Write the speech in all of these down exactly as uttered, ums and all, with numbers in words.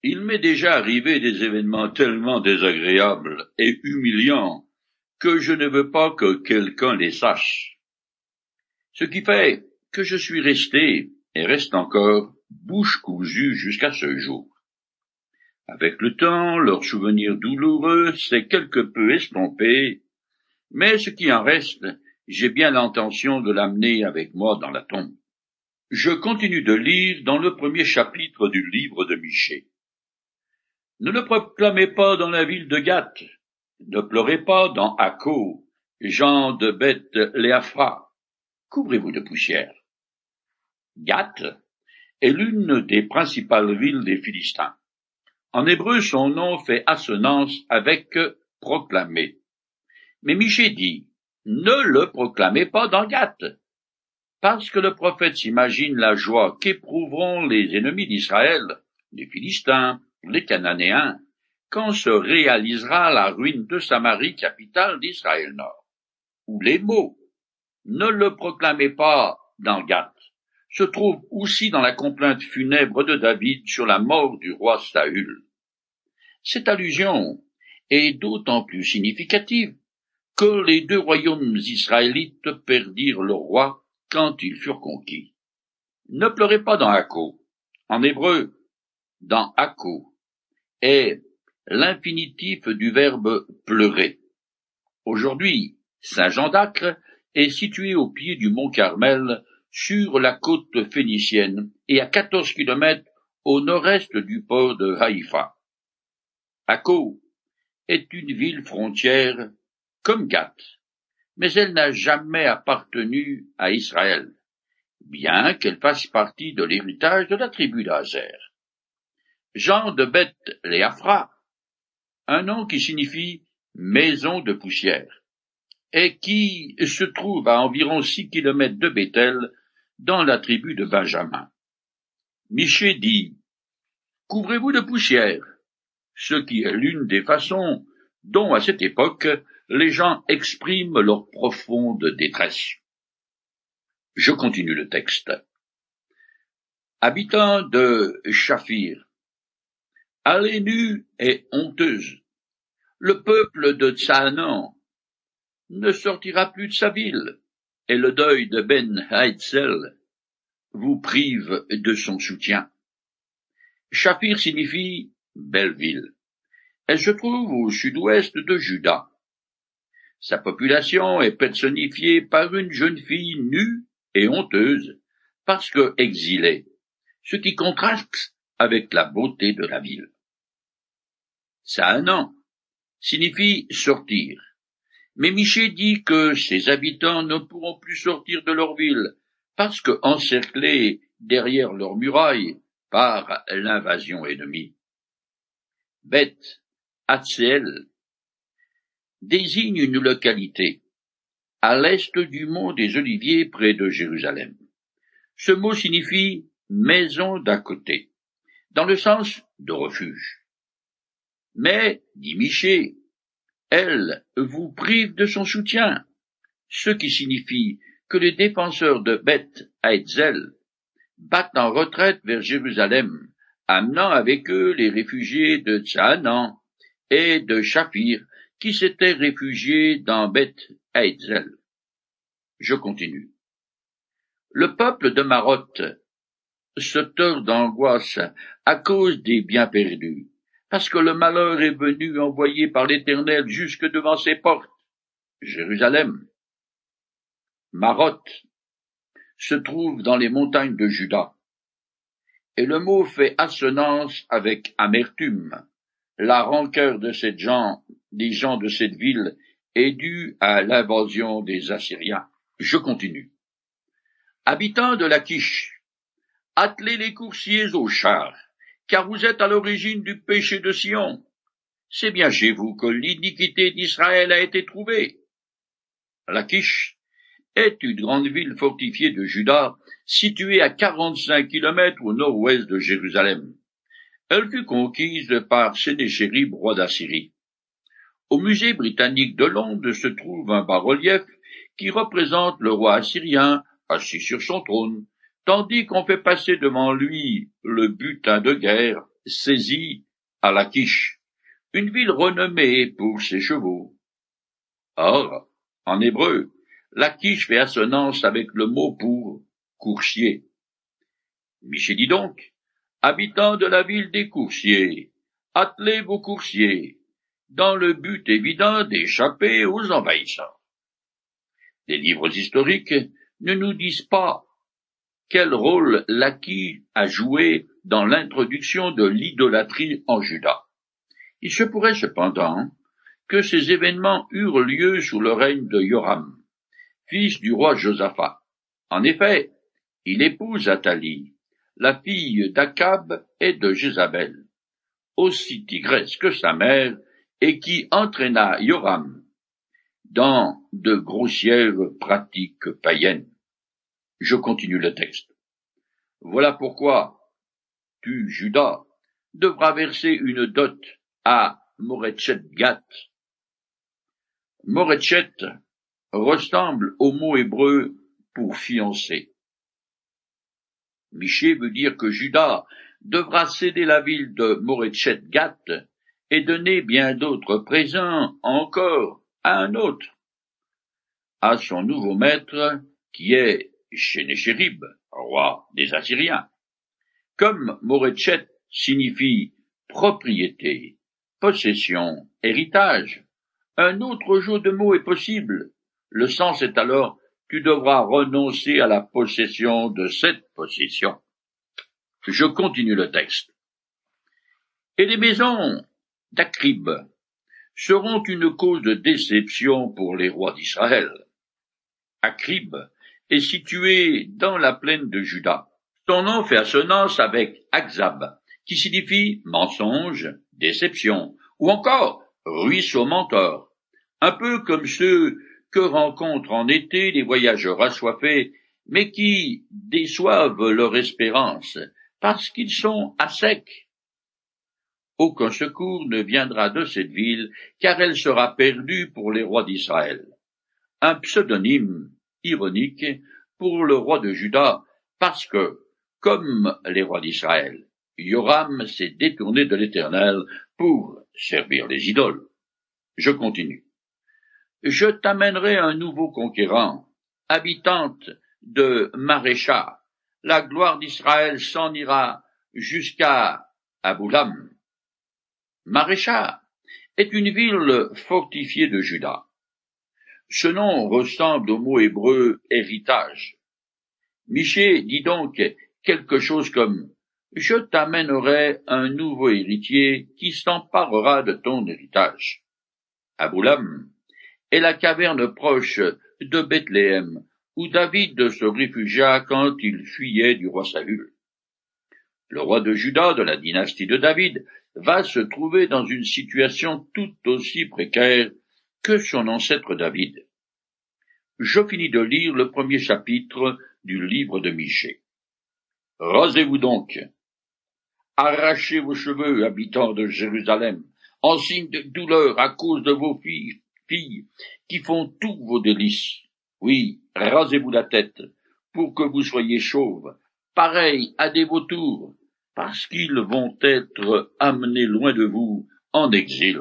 Il m'est déjà arrivé des événements tellement désagréables et humiliants que je ne veux pas que quelqu'un les sache. Ce qui fait que je suis resté, et reste encore, bouche cousue jusqu'à ce jour. Avec le temps, leur souvenir douloureux s'est quelque peu estompé, mais ce qui en reste, j'ai bien l'intention de l'amener avec moi dans la tombe. Je continue de lire dans le premier chapitre du livre de Michée. Ne le proclamez pas dans la ville de Gath, ne pleurez pas dans Akko, gens de Beth Léaphra, couvrez-vous de poussière. Gath est l'une des principales villes des Philistins. En hébreu, son nom fait assonance avec proclamer. Mais Michée dit, ne le proclamez pas dans Gath, parce que le prophète s'imagine la joie qu'éprouveront les ennemis d'Israël, les Philistins, les Cananéens, quand se réalisera la ruine de Samarie, capitale d'Israël Nord. Où les mots « ne le proclamez pas dans Gath » se trouvent aussi dans la complainte funèbre de David sur la mort du roi Saül. Cette allusion est d'autant plus significative que les deux royaumes israélites perdirent leur roi quand ils furent conquis. Ne pleurez pas dans Akko. En hébreu, dans Akko est l'infinitif du verbe pleurer. Aujourd'hui, Saint-Jean d'Acre est situé au pied du mont Carmel, sur la côte phénicienne et à quatorze kilomètres au nord-est du port de Haïfa. Akko est une ville frontière comme Gath, mais elle n'a jamais appartenu à Israël, bien qu'elle fasse partie de l'héritage de la tribu d'Aser. Jean de Beth Léaphra, un nom qui signifie maison de poussière, et qui se trouve à environ six kilomètres de Béthel, dans la tribu de Benjamin. Michée dit, couvrez-vous de poussière, ce qui est l'une des façons dont, à cette époque, les gens expriment leur profonde détresse. Je continue le texte. Habitants de Shaphir, allez nus et honteuse, le peuple de Tsaanan ne sortira plus de sa ville, et le deuil de Ben Haïtzel vous prive de son soutien. Shaphir signifie belle ville. Elle se trouve au sud-ouest de Juda. Sa population est personnifiée par une jeune fille nue et honteuse, parce que exilée, ce qui contraste avec la beauté de la ville. Tsaanan signifie sortir, mais Michée dit que ses habitants ne pourront plus sortir de leur ville, parce que encerclés derrière leurs murailles par l'invasion ennemie. Beth Hatzéel désigne une localité à l'est du mont des Oliviers près de Jérusalem. Ce mot signifie maison d'à côté, dans le sens de refuge. Mais, dit Michée, elle vous prive de son soutien, ce qui signifie que les défenseurs de Beth Haïtzel battent en retraite vers Jérusalem, amenant avec eux les réfugiés de Tsaanan et de Shaphir, qui s'étaient réfugiés dans Beth Haïtzel. Je continue. Le peuple de Maroth se tord d'angoisse à cause des biens perdus, parce que le malheur est venu envoyé par l'Éternel jusque devant ses portes. Jérusalem. Maroth se trouve dans les montagnes de Juda, et le mot fait assonance avec amertume. La rancœur de ces gens, des gens de cette ville, est due à l'invasion des Assyriens. Je continue. Habitants de Lachish, attelez les coursiers aux chars, car vous êtes à l'origine du péché de Sion. C'est bien chez vous que l'iniquité d'Israël a été trouvée. Lachish est une grande ville fortifiée de Juda, située à quarante-cinq kilomètres au nord-ouest de Jérusalem. Elle fut conquise par Sénéchérib, roi d'Assyrie. Au musée britannique de Londres se trouve un bas-relief qui représente le roi assyrien assis sur son trône, tandis qu'on fait passer devant lui le butin de guerre saisit à Lachish, une ville renommée pour ses chevaux. Or, en hébreu, Lachish fait assonance avec le mot pour coursier. Michée dit donc, habitants de la ville des coursiers, attelez vos coursiers, dans le but évident d'échapper aux envahisseurs. Les livres historiques ne nous disent pas quel rôle Lachish a joué dans l'introduction de l'idolâtrie en Juda. Il se pourrait cependant que ces événements eurent lieu sous le règne de Yoram, fils du roi Josaphat. En effet, il épouse Athalie, la fille d'Akab et de Jézabel, aussi tigresse que sa mère, et qui entraîna Yoram dans de grossières pratiques païennes. Je continue le texte. Voilà pourquoi tu, Juda, devras verser une dot à Moretchet-Gat. Moretchet ressemble au mot hébreu pour fiancé. Michée veut dire que Juda devra céder la ville de Moretchet-Gat et donner bien d'autres présents encore à un autre, à son nouveau maître qui est Sennacherib, roi des Assyriens. Comme Moretchet signifie propriété, possession, héritage, un autre jeu de mots est possible. Le sens est alors tu devras renoncer à la possession de cette possession. Je continue le texte. Et les maisons d'Akrib seront une cause de déception pour les rois d'Israël. Akrib est situé dans la plaine de Juda. Son nom fait assonance avec Akzab, qui signifie mensonge, déception, ou encore ruisseau mentor, un peu comme ceux que rencontrent en été les voyageurs assoiffés, mais qui déçoivent leur espérance, parce qu'ils sont à sec. Aucun secours ne viendra de cette ville, car elle sera perdue pour les rois d'Israël. Un pseudonyme ironique pour le roi de Juda, parce que, comme les rois d'Israël, Yoram s'est détourné de l'Éternel pour servir les idoles. Je continue. Je t'amènerai un nouveau conquérant, habitante de Marécha. La gloire d'Israël s'en ira jusqu'à Aboulam. Marécha est une ville fortifiée de Juda. Ce nom ressemble au mot hébreu héritage. Michée dit donc quelque chose comme « Je t'amènerai un nouveau héritier qui s'emparera de ton héritage ». Aboulam est la caverne proche de Bethléem, où David se réfugia quand il fuyait du roi Saül. Le roi de Juda de la dynastie de David va se trouver dans une situation tout aussi précaire que son ancêtre David. Je finis de lire le premier chapitre du livre de Michée. Rasez-vous donc, arrachez vos cheveux, habitants de Jérusalem, en signe de douleur à cause de vos filles, filles qui font tous vos délices. Oui, rasez-vous la tête, pour que vous soyez chauves, pareils à des vautours, parce qu'ils vont être amenés loin de vous en exil.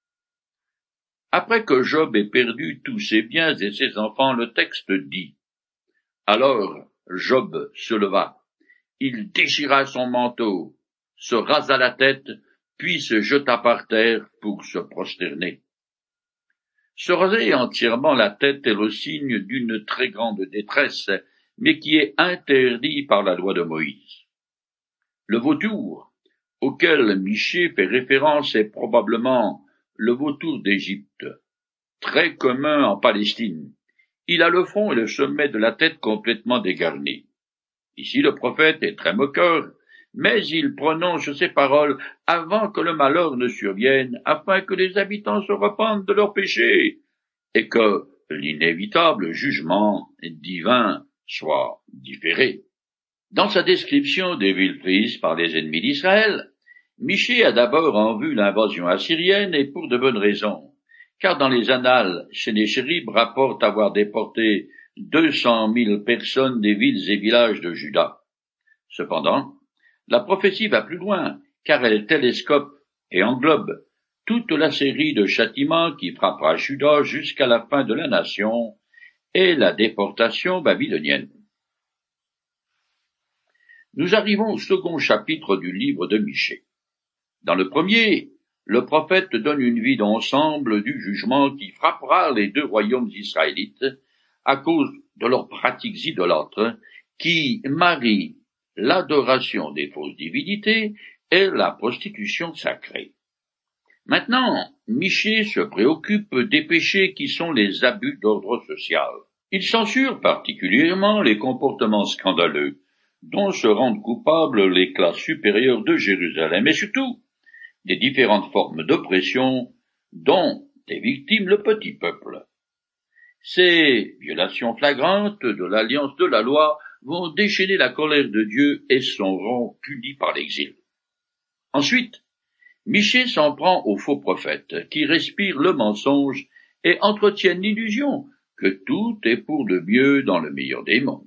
Après que Job ait perdu tous ses biens et ses enfants, le texte dit « Alors Job se leva, il déchira son manteau, se rasa la tête, puis se jeta par terre pour se prosterner. » Se raser entièrement la tête est le signe d'une très grande détresse, mais qui est interdit par la loi de Moïse. Le vautour, auquel Michée fait référence, est probablement le vautour d'Égypte, très commun en Palestine. Il a le front et le sommet de la tête complètement dégarnis. Ici le prophète est très moqueur, mais il prononce ces paroles avant que le malheur ne survienne, afin que les habitants se repentent de leurs péchés, et que l'inévitable jugement divin soit différé. Dans sa description des villes prises par les ennemis d'Israël, Michée a d'abord en vue l'invasion assyrienne, et pour de bonnes raisons, car dans les annales, Sennacherib rapporte avoir déporté deux cent mille personnes des villes et villages de Juda. Cependant, la prophétie va plus loin, car elle télescope et englobe toute la série de châtiments qui frappera Juda jusqu'à la fin de la nation et la déportation babylonienne. Nous arrivons au second chapitre du livre de Michée. Dans le premier, le prophète donne une vue d'ensemble du jugement qui frappera les deux royaumes israélites à cause de leurs pratiques idolâtres qui marient l'adoration des fausses divinités et la prostitution sacrée. Maintenant, Michée se préoccupe des péchés qui sont les abus d'ordre social. Il censure particulièrement les comportements scandaleux dont se rendent coupables les classes supérieures de Jérusalem et surtout des différentes formes d'oppression dont est victime le petit peuple. Ces violations flagrantes de l'alliance de la loi vont déchaîner la colère de Dieu et seront punies par l'exil. Ensuite, Michée s'en prend aux faux prophètes qui respirent le mensonge et entretiennent l'illusion que tout est pour le mieux dans le meilleur des mondes,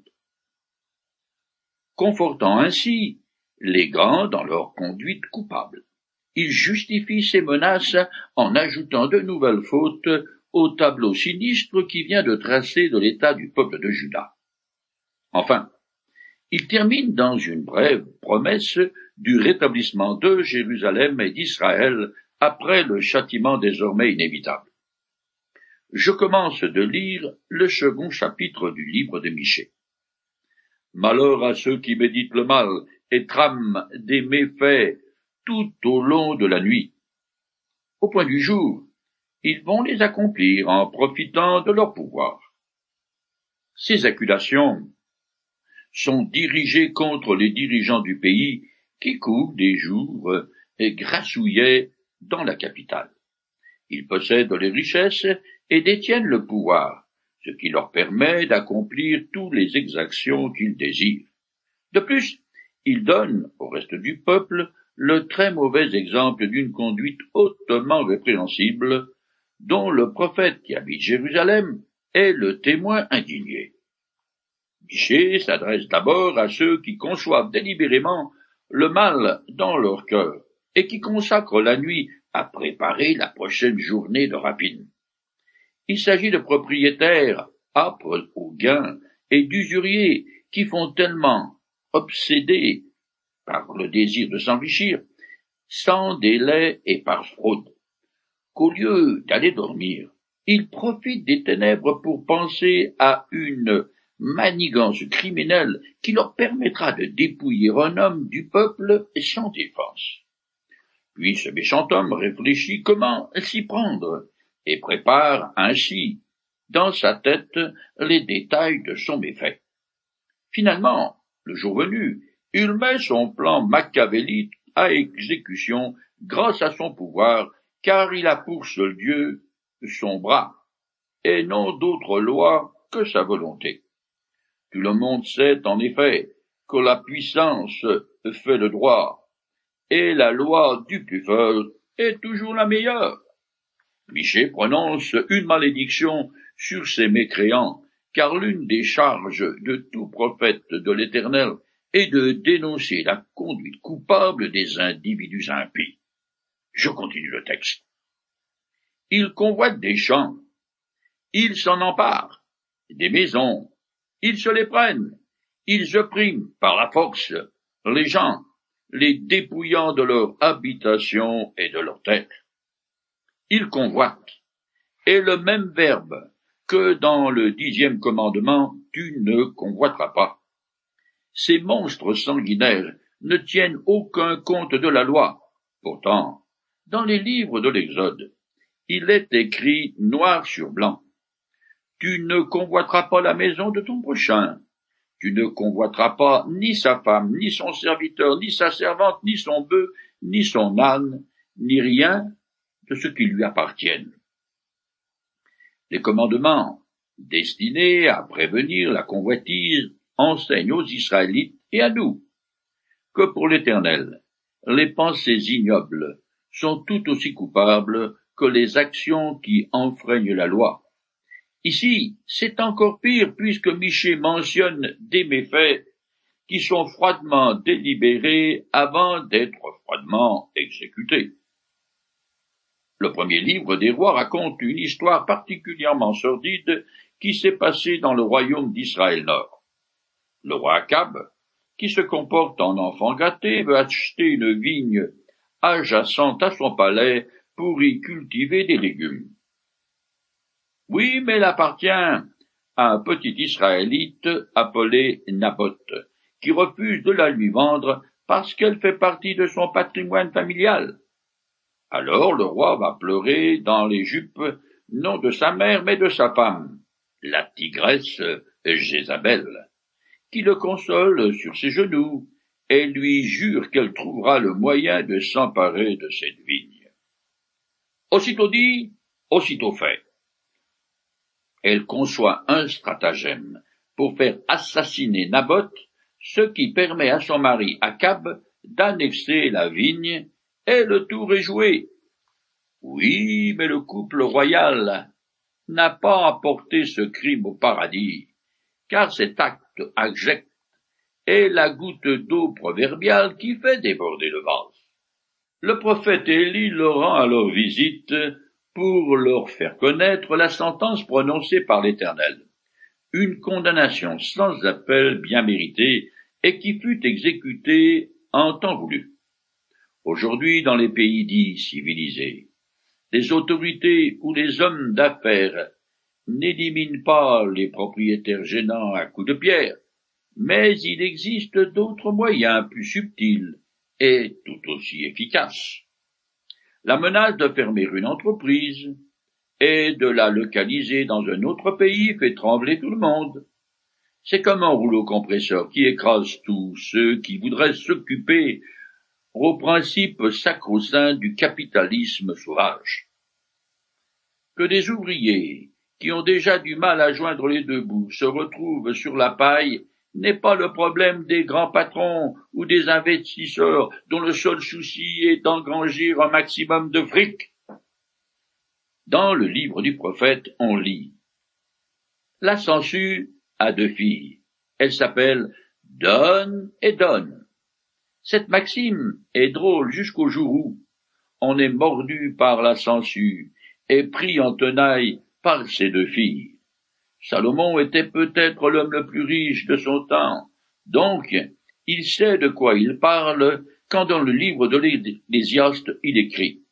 confortant ainsi les grands dans leur conduite coupable. Il justifie ces menaces en ajoutant de nouvelles fautes au tableau sinistre qui vient de tracer de l'état du peuple de Juda. Enfin, il termine dans une brève promesse du rétablissement de Jérusalem et d'Israël après le châtiment désormais inévitable. Je commence de lire le second chapitre du livre de Michée. Malheur à ceux qui méditent le mal et trament des méfaits tout au long de la nuit. Au point du jour, ils vont les accomplir en profitant de leur pouvoir. Ces accusations sont dirigées contre les dirigeants du pays qui courent des jours et grassouillets dans la capitale. Ils possèdent les richesses et détiennent le pouvoir, ce qui leur permet d'accomplir toutes les exactions qu'ils désirent. De plus, ils donnent au reste du peuple le très mauvais exemple d'une conduite hautement répréhensible, dont le prophète qui habite Jérusalem est le témoin indigné. Michée s'adresse d'abord à ceux qui conçoivent délibérément le mal dans leur cœur et qui consacrent la nuit à préparer la prochaine journée de rapine. Il s'agit de propriétaires âpres au gain et d'usuriers qui font tellement obsédés par le désir de s'enrichir, sans délai et par fraude, qu'au lieu d'aller dormir, ils profitent des ténèbres pour penser à une manigance criminelle qui leur permettra de dépouiller un homme du peuple sans défense. Puis ce méchant homme réfléchit comment s'y prendre et prépare ainsi dans sa tête les détails de son méfait. Finalement, le jour venu, il met son plan machiavélique à exécution grâce à son pouvoir, car il a pour seul Dieu son bras, et non d'autre loi que sa volonté. Tout le monde sait en effet que la puissance fait le droit, et la loi du plus fort est toujours la meilleure. Michée prononce une malédiction sur ces mécréants, car l'une des charges de tout prophète de l'Éternel est de dénoncer la conduite coupable des individus impies. Je continue le texte. Ils convoitent des champs, ils s'en emparent, des maisons, ils se les prennent, ils oppriment par la force les gens, les dépouillant de leur habitation et de leur terre. Ils convoitent, est le même verbe que dans le dixième commandement, tu ne convoiteras pas. Ces monstres sanguinaires ne tiennent aucun compte de la loi. Pourtant, dans les livres de l'Exode, il est écrit noir sur blanc. Tu ne convoiteras pas la maison de ton prochain. Tu ne convoiteras pas ni sa femme, ni son serviteur, ni sa servante, ni son bœuf, ni son âne, ni rien de ce qui lui appartienne. Les commandements destinés à prévenir la convoitise enseignent aux Israélites et à nous que pour l'Éternel, les pensées ignobles sont tout aussi coupables que les actions qui enfreignent la loi. Ici, c'est encore pire puisque Michée mentionne des méfaits qui sont froidement délibérés avant d'être froidement exécutés. Le premier livre des rois raconte une histoire particulièrement sordide qui s'est passée dans le royaume d'Israël Nord. Le roi Akab, qui se comporte en enfant gâté, veut acheter une vigne adjacente à son palais pour y cultiver des légumes. Oui, mais elle appartient à un petit Israélite appelé Naboth, qui refuse de la lui vendre parce qu'elle fait partie de son patrimoine familial. Alors le roi va pleurer dans les jupes, non de sa mère, mais de sa femme, la tigresse Jézabel, qui le console sur ses genoux et lui jure qu'elle trouvera le moyen de s'emparer de cette vigne. Aussitôt dit, aussitôt fait. Elle conçoit un stratagème pour faire assassiner Naboth, ce qui permet à son mari Akab d'annexer la vigne, et le tour est joué. Oui, mais le couple royal n'a pas apporté ce crime au paradis, car cet acte abject est la goutte d'eau proverbiale qui fait déborder le vase. Le prophète Élie leur rend alors visite pour leur faire connaître la sentence prononcée par l'Éternel, une condamnation sans appel bien méritée et qui fut exécutée en temps voulu. Aujourd'hui, dans les pays dits civilisés, les autorités ou les hommes d'affaires n'éliminent pas les propriétaires gênants à coups de pierre, mais il existe d'autres moyens plus subtils et tout aussi efficaces. La menace de fermer une entreprise et de la localiser dans un autre pays fait trembler tout le monde. C'est comme un rouleau compresseur qui écrase tous ceux qui voudraient s'occuper au principe sacro-saint du capitalisme sauvage. Que des ouvriers qui ont déjà du mal à joindre les deux bouts se retrouvent sur la paille n'est pas le problème des grands patrons ou des investisseurs dont le seul souci est d'engranger un maximum de fric. Dans le livre du prophète, on lit « La sangsue a deux filles. Elle s'appelle Donne et Donne. Cette maxime est drôle jusqu'au jour où on est mordu par la sangsue et pris en tenaille par ses deux filles. Salomon était peut-être l'homme le plus riche de son temps, donc il sait de quoi il parle quand dans le livre de l'Ecclésiaste il écrit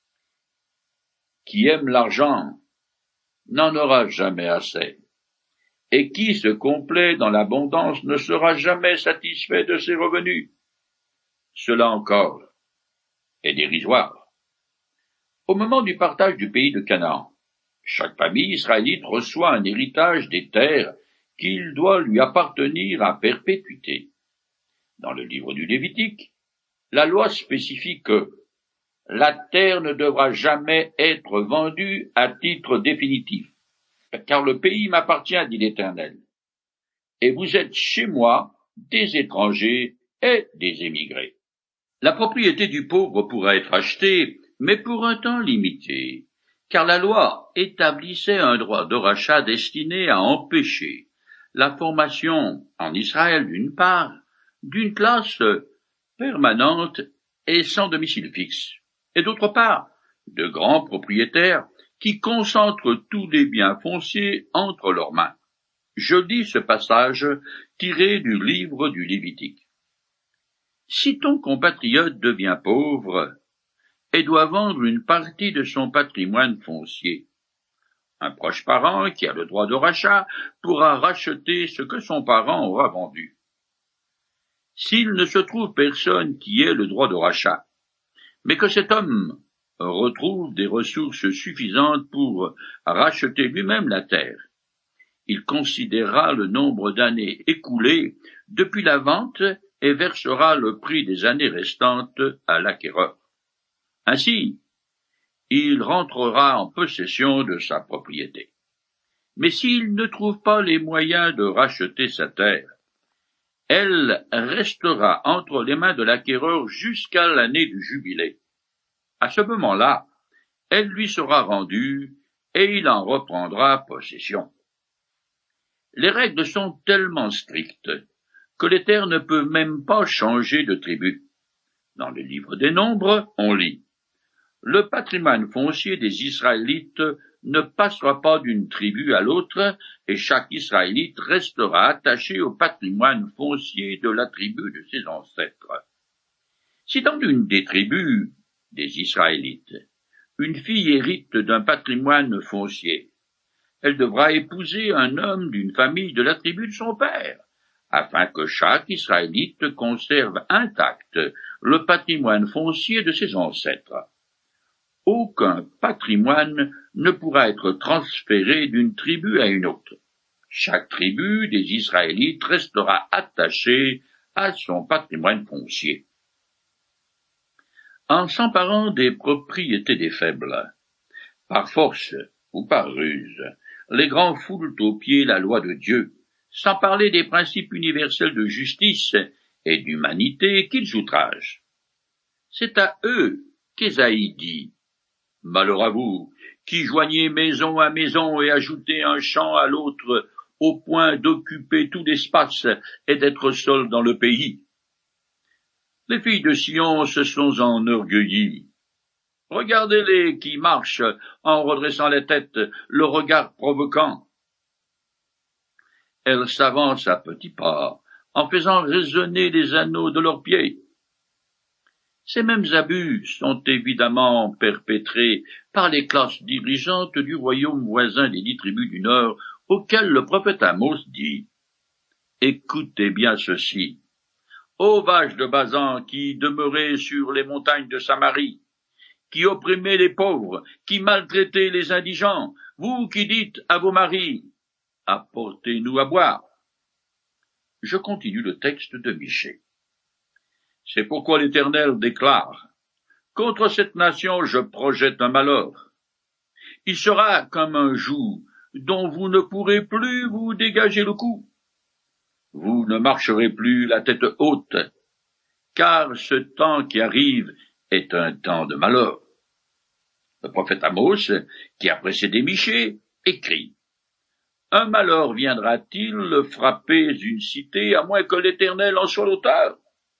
« Qui aime l'argent n'en aura jamais assez, et qui se complaît dans l'abondance ne sera jamais satisfait de ses revenus. Cela encore est dérisoire. » Au moment du partage du pays de Canaan, chaque famille israélite reçoit un héritage des terres qu'il doit lui appartenir à perpétuité. Dans le livre du Lévitique, la loi spécifie que la terre ne devra jamais être vendue à titre définitif, car le pays m'appartient, dit l'Éternel, et vous êtes chez moi des étrangers et des émigrés. La propriété du pauvre pourra être achetée, mais pour un temps limité, car la loi établissait un droit de rachat destiné à empêcher la formation en Israël d'une part d'une classe permanente et sans domicile fixe, et d'autre part de grands propriétaires qui concentrent tous les biens fonciers entre leurs mains. Je lis ce passage tiré du livre du Lévitique. Si ton compatriote devient pauvre et doit vendre une partie de son patrimoine foncier, un proche parent qui a le droit de rachat pourra racheter ce que son parent aura vendu. S'il ne se trouve personne qui ait le droit de rachat, mais que cet homme retrouve des ressources suffisantes pour racheter lui-même la terre, il considérera le nombre d'années écoulées depuis la vente et versera le prix des années restantes à l'acquéreur. Ainsi, il rentrera en possession de sa propriété. Mais s'il ne trouve pas les moyens de racheter sa terre, elle restera entre les mains de l'acquéreur jusqu'à l'année du jubilé. À ce moment-là, elle lui sera rendue et il en reprendra possession. Les règles sont tellement strictes que les terres ne peuvent même pas changer de tribu. Dans le livre des Nombres, on lit « Le patrimoine foncier des Israélites ne passera pas d'une tribu à l'autre, et chaque Israélite restera attaché au patrimoine foncier de la tribu de ses ancêtres. » Si dans une des tribus des Israélites, une fille hérite d'un patrimoine foncier, elle devra épouser un homme d'une famille de la tribu de son père, afin que chaque Israélite conserve intact le patrimoine foncier de ses ancêtres. Aucun patrimoine ne pourra être transféré d'une tribu à une autre. Chaque tribu des Israélites restera attachée à son patrimoine foncier. En s'emparant des propriétés des faibles, par force ou par ruse, les grands foulent aux pieds la loi de Dieu, sans parler des principes universels de justice et d'humanité qu'ils outragent. C'est à eux qu'Ésaïe dit « Malheur à vous, qui joignez maison à maison et ajoutez un champ à l'autre, au point d'occuper tout l'espace et d'être seuls dans le pays. Les filles de Sion se sont enorgueillies. Regardez-les qui marchent en redressant les têtes, le regard provoquant. Elles s'avancent à petits pas, en faisant résonner les anneaux de leurs pieds. Ces mêmes abus sont évidemment perpétrés par les classes dirigeantes du royaume voisin des dix tribus du Nord, auxquelles le prophète Amos dit « Écoutez bien ceci, ô vaches de Basan qui demeurez sur les montagnes de Samarie, qui opprimez les pauvres, qui maltraitez les indigents, vous qui dites à vos maris, apportez-nous à boire. » Je continue le texte de Michée. C'est pourquoi l'Éternel déclare, contre cette nation je projette un malheur. Il sera comme un joug dont vous ne pourrez plus vous dégager le cou. Vous ne marcherez plus la tête haute, car ce temps qui arrive est un temps de malheur. Le prophète Amos, qui a précédé Michée, écrit « Un malheur viendra-t-il frapper une cité à moins que l'Éternel en soit l'auteur »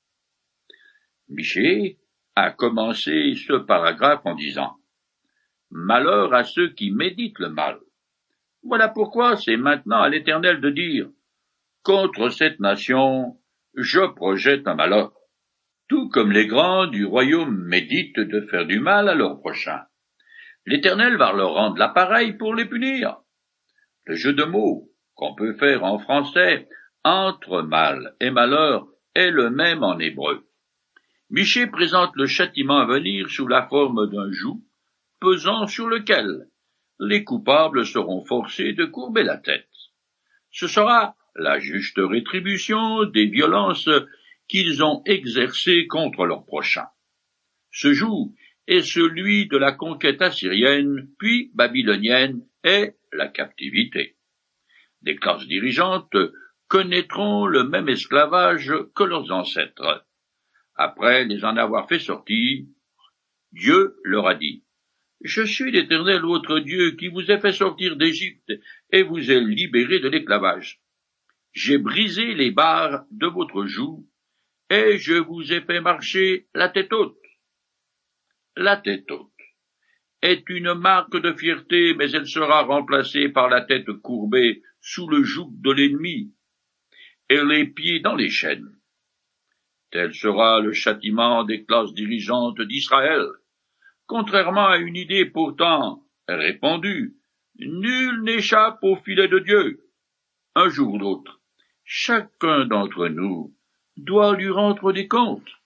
Michée a commencé ce paragraphe en disant « Malheur à ceux qui méditent le mal ». Voilà pourquoi c'est maintenant à l'Éternel de dire « Contre cette nation, je projette un malheur ». Tout comme les grands du royaume méditent de faire du mal à leur prochain, l'Éternel va leur rendre l'appareil pour les punir. Le jeu de mots qu'on peut faire en français entre mal et malheur est le même en hébreu. Michée présente le châtiment à venir sous la forme d'un joug pesant sur lequel les coupables seront forcés de courber la tête. Ce sera la juste rétribution des violences qu'ils ont exercées contre leurs prochains. Ce joug est celui de la conquête assyrienne, puis babylonienne, et la captivité. Des classes dirigeantes connaîtront le même esclavage que leurs ancêtres. Après les en avoir fait sortir, Dieu leur a dit « Je suis l'Éternel votre Dieu qui vous ai fait sortir d'Égypte et vous ai libéré de l'esclavage. J'ai brisé les barres de votre joug et je vous ai fait marcher la tête haute. » La tête haute est une marque de fierté, mais elle sera remplacée par la tête courbée sous le joug de l'ennemi et les pieds dans les chaînes. Tel sera le châtiment des classes dirigeantes d'Israël. Contrairement à une idée pourtant répandue, nul n'échappe au filet de Dieu. Un jour ou l'autre, chacun d'entre nous doit lui rendre des comptes.